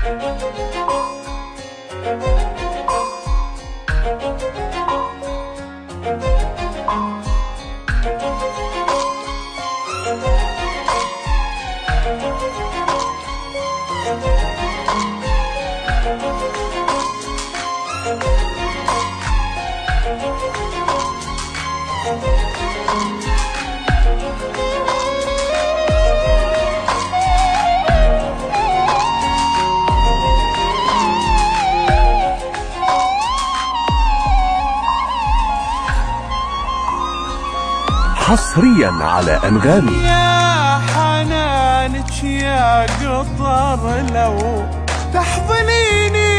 حصريا على أنغامي. يا حنانك يا قطر لو تحضنيني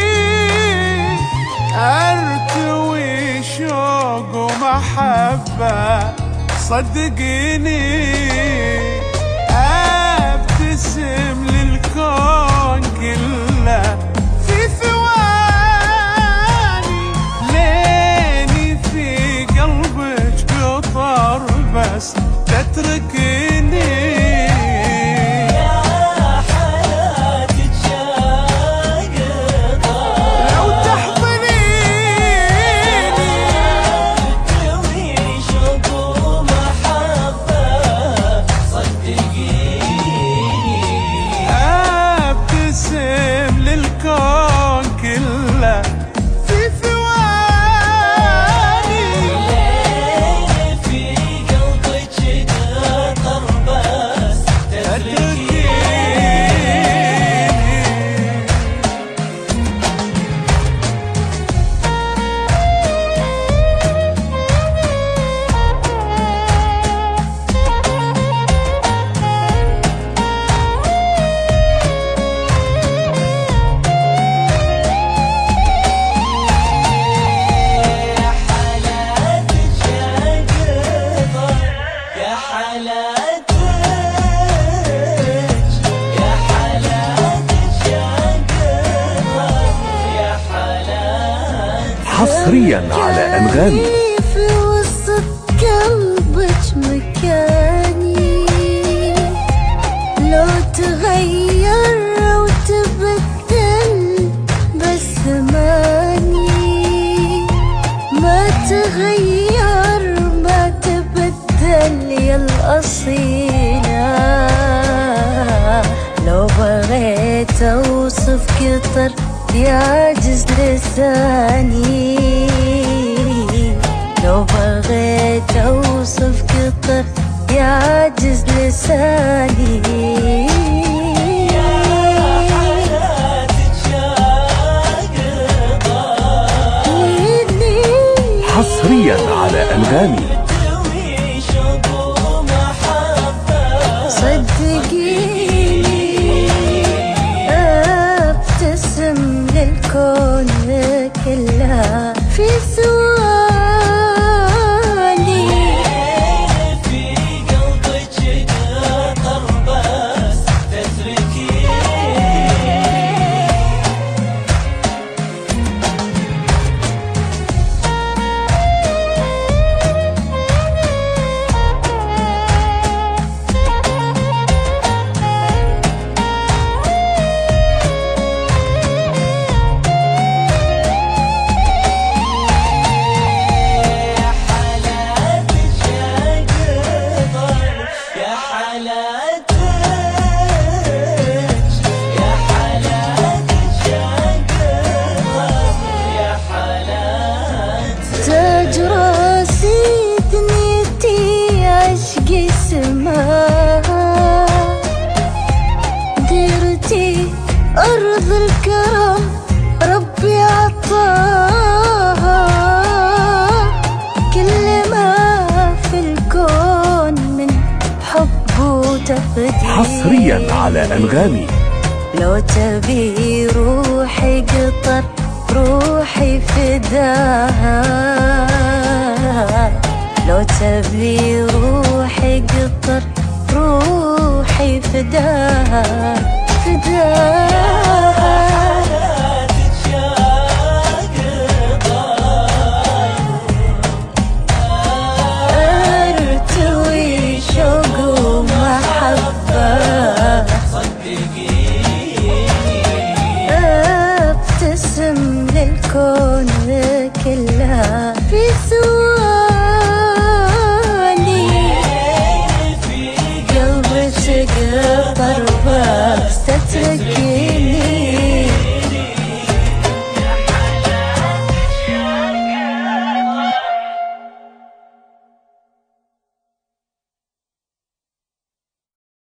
ارتوي شوق ومحبة صدقيني ابتسم للكون كله في ثواني ليني في قلبك قطر بس تتركيني يا حياتك يا قطر لو تحضنيني تروي شوق ومحبة صدقيني ابتسم للكون كله في ثواني ليلي في قلبك قطر بس تتركيني يا حالاتك يا حالاتك يا قطر يا حالاتك حصريا على أنغامي. في وسط قلبك مكاني لو تغير وتبدل بس زماني ما تغير ما تبدل يا الأصيلة لو بغيت أوصف قطر يعجز لساني لو بغيت أوصف قطر يعجز لساني يا حالاتك يا قطر حصريا على أنغامي. تروي شوق ومحبة صدقيني ابتسم للكون كله في ثواني في قلبك قطر بس تتركيني يا حالاتك يا قطر يا حالاتك يا حالاتك يا قطر يا حالاتك تاج راسي دنيتي عشقي سماها ديرتي أرض الكرم ربي عطاها كل ما في الكون من حب وتقدير حصريا على أنغامي. لو تبي روحي قطر روحي فداها لو تبي روحي قطر روحي فداها فداها حالاتك يا قطر ارتوي شوق ومحبة صدقيني الكون كله في سوق